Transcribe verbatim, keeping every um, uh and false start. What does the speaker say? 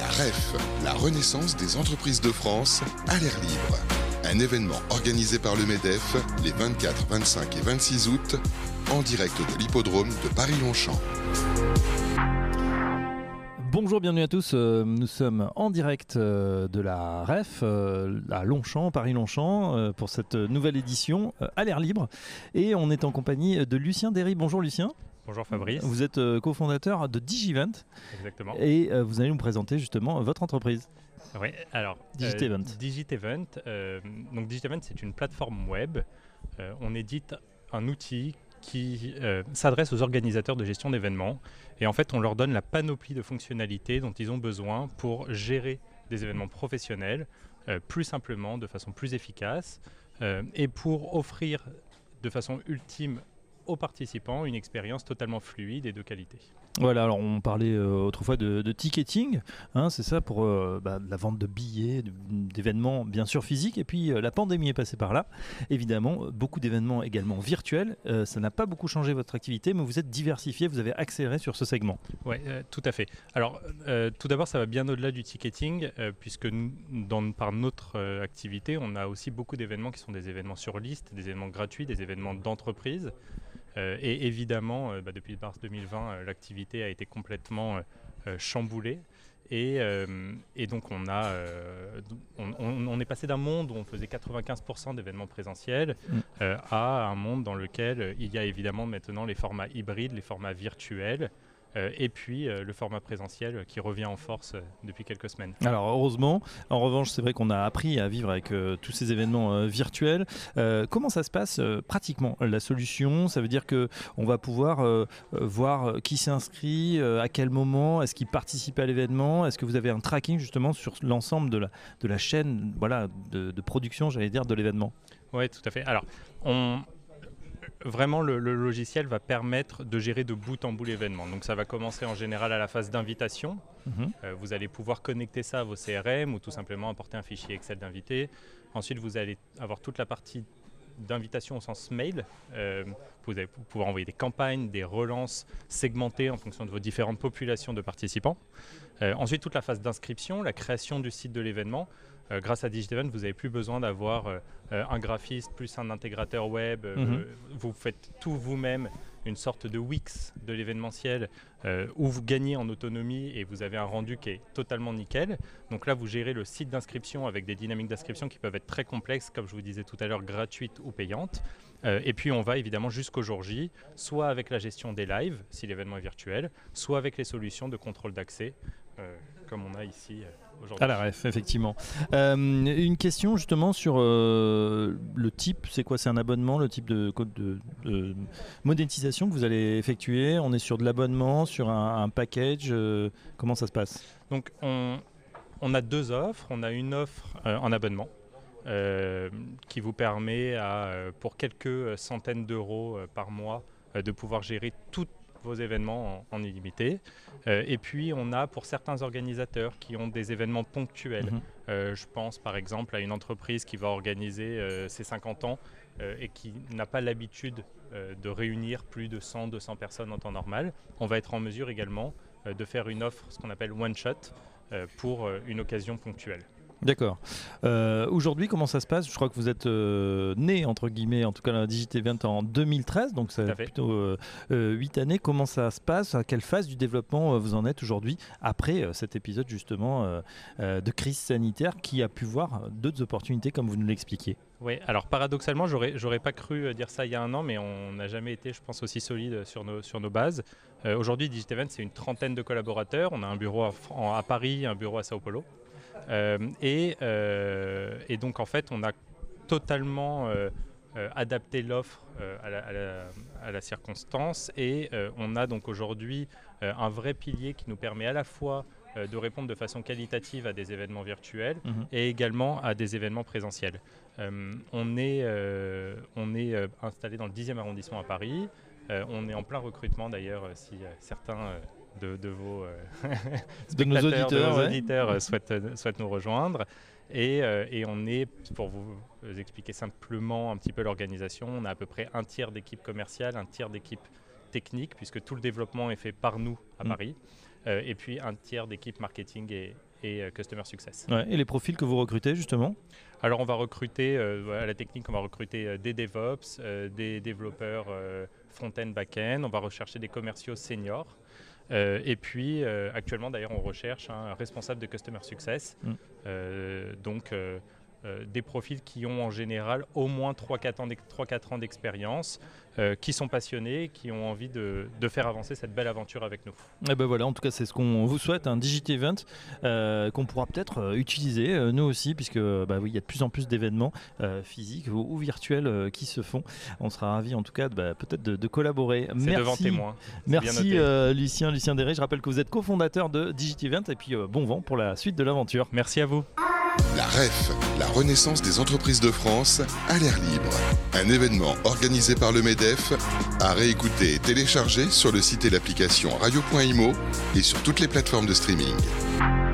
La R E F, la renaissance des entreprises de France à l'air libre. Un événement organisé par le MEDEF les vingt-quatre, vingt-cinq et vingt-six août en direct de l'hippodrome de Paris-Longchamp. Bonjour, bienvenue à tous. Euh, nous sommes en direct euh, de la R E F euh, à Longchamp, Paris-Longchamp, euh, pour cette nouvelle édition euh, à l'air libre. Et on est en compagnie de Lucien Derry. Bonjour Lucien. Bonjour Fabrice. Vous êtes euh, cofondateur de Digivent. Exactement. Et euh, vous allez nous présenter justement votre entreprise. Oui, alors Digitevent. Euh, Digitevent, euh, donc Digitevent, c'est une plateforme web. Euh, on édite un outil qui euh, s'adresse aux organisateurs de gestion d'événements. Et en fait, on leur donne la panoplie de fonctionnalités dont ils ont besoin pour gérer des événements professionnels euh, plus simplement, de façon plus efficace, euh, et pour offrir de façon ultime aux participants une expérience totalement fluide et de qualité. Voilà, alors on parlait euh, autrefois de, de ticketing, hein, c'est ça, pour euh, bah, la vente de billets, de, d'événements bien sûr physiques, et puis euh, la pandémie est passée par là. Évidemment, beaucoup d'événements également virtuels, euh, ça n'a pas beaucoup changé votre activité, mais vous êtes diversifié, vous avez accéléré sur ce segment. Oui, euh, tout à fait. Alors, euh, tout d'abord, ça va bien au-delà du ticketing, euh, puisque nous, dans, par notre euh, activité, on a aussi beaucoup d'événements qui sont des événements sur liste, des événements gratuits, des événements d'entreprise. Euh, et évidemment, euh, bah, depuis mars deux mille vingt, euh, l'activité a été complètement euh, chamboulée. Et, euh, et donc, on, a, euh, on, on, on est passé d'un monde où on faisait quatre-vingt-quinze pour cent d'événements présentiels mmh. euh, à un monde dans lequel il y a évidemment maintenant les formats hybrides, les formats virtuels. Euh, et puis euh, le format présentiel qui revient en force euh, depuis quelques semaines. Alors heureusement, en revanche c'est vrai qu'on a appris à vivre avec euh, tous ces événements euh, virtuels. Euh, comment ça se passe euh, pratiquement la solution? Ça veut dire qu'on va pouvoir euh, voir qui s'inscrit, euh, à quel moment, est-ce qu'il participe à l'événement, est-ce que vous avez un tracking justement sur l'ensemble de la, de la chaîne voilà, de, de production, j'allais dire, de l'événement? Oui, tout à fait. Alors, on... Vraiment, le, le logiciel va permettre de gérer de bout en bout l'événement. Donc ça va commencer en général à la phase d'invitation. Mmh. Euh, vous allez pouvoir connecter ça à vos C R M ou tout simplement apporter un fichier Excel d'invité. Ensuite, vous allez avoir toute la partie d'invitation au sens mail. Euh, vous allez pouvoir envoyer des campagnes, des relances segmentées en fonction de vos différentes populations de participants. Euh, ensuite, toute la phase d'inscription, la création du site de l'événement. Euh, grâce à Digitevent, vous n'avez plus besoin d'avoir euh, un graphiste plus un intégrateur web. Euh, mm-hmm. Vous faites tout vous-même, une sorte de Wix de l'événementiel euh, où vous gagnez en autonomie et vous avez un rendu qui est totalement nickel. Donc là, vous gérez le site d'inscription avec des dynamiques d'inscription qui peuvent être très complexes, comme je vous disais tout à l'heure, gratuites ou payantes. Euh, et puis, on va évidemment jusqu'au jour J, soit avec la gestion des lives, si l'événement est virtuel, soit avec les solutions de contrôle d'accès, euh, comme on a ici euh, aujourd'hui. À la R E F, effectivement. Euh, une question justement sur euh, le type, c'est quoi? C'est un abonnement, le type de code de, de monétisation que vous allez effectuer? On est sur de l'abonnement, sur un, un package, euh, comment ça se passe? Donc, on, on a deux offres. On a une offre euh, en abonnement. Euh, qui vous permet à, euh, pour quelques centaines d'euros euh, par mois euh, de pouvoir gérer tous vos événements en, en illimité. Euh, et puis on a pour certains organisateurs qui ont des événements ponctuels. Mmh. Euh, je pense par exemple à une entreprise qui va organiser euh, ses cinquante ans euh, et qui n'a pas l'habitude euh, de réunir plus de cent à deux cents personnes en temps normal. On va être en mesure également euh, de faire une offre, ce qu'on appelle one shot, euh, pour euh, une occasion ponctuelle. D'accord. Euh, aujourd'hui, comment ça se passe? Je crois que vous êtes euh, né, entre guillemets, en tout cas la Digitevent en deux mille treize, donc ça fait plutôt euh, euh, huit années. Comment ça se passe? À quelle phase du développement euh, vous en êtes aujourd'hui, après euh, cet épisode justement euh, euh, de crise sanitaire qui a pu voir d'autres opportunités, comme vous nous l'expliquiez? Oui, alors paradoxalement, j'aurais, j'aurais pas cru dire ça il y a un an, mais on n'a jamais été, je pense, aussi solide sur nos, sur nos bases. Euh, aujourd'hui, Digitevent, c'est une trentaine de collaborateurs. On a un bureau à, à Paris, un bureau à Sao Paulo. Euh, et, euh, et donc en fait on a totalement euh, euh, adapté l'offre euh, à, la, à, la, à la circonstance et euh, on a donc aujourd'hui euh, un vrai pilier qui nous permet à la fois euh, de répondre de façon qualitative à des événements virtuels mmh. et également à des événements présentiels. Euh, on est, euh, on est euh, installé dans le dixième arrondissement à Paris, euh, on est en plein recrutement d'ailleurs si euh, certains euh, De, de vos euh, de nos auditeurs, de nos ouais. auditeurs euh, souhaitent, souhaitent nous rejoindre. Et, euh, et on est, pour vous expliquer simplement un petit peu l'organisation, on a à peu près un tiers d'équipe commerciale, un tiers d'équipe technique, puisque tout le développement est fait par nous à mmh. Paris. euh, et puis un tiers d'équipe marketing et, et euh, customer success. Ouais, et les profils que vous recrutez justement? Alors on va recruter, euh, à la technique, on va recruter euh, des DevOps, euh, des développeurs euh, front-end, back-end, on va rechercher des commerciaux seniors. Euh, et puis euh, actuellement d'ailleurs on recherche un responsable de Customer Success, mm. euh, donc euh, euh, des profils qui ont en général au moins trois à quatre ans d'expérience, euh, qui sont passionnés, qui ont envie de, de faire avancer cette belle aventure avec nous. Et ben voilà, en tout cas c'est ce qu'on vous souhaite, un Digit-Event euh, qu'on pourra peut-être euh, utiliser euh, nous aussi, puisque bah, oui, il y a de plus en plus d'événements euh, physiques ou, ou virtuels euh, qui se font. On sera ravis en tout cas bah, peut-être de, de collaborer. C'est Merci. devant témoin. Merci euh, Lucien, Lucien Derré. Je rappelle que vous êtes cofondateur de Digit-Event et puis euh, bon vent pour la suite de l'aventure. Merci à vous. La R E F, la Renaissance des entreprises de France, à l'air libre. Un événement organisé par le MEDEF, à réécouter et télécharger sur le site et l'application radio point imo et sur toutes les plateformes de streaming.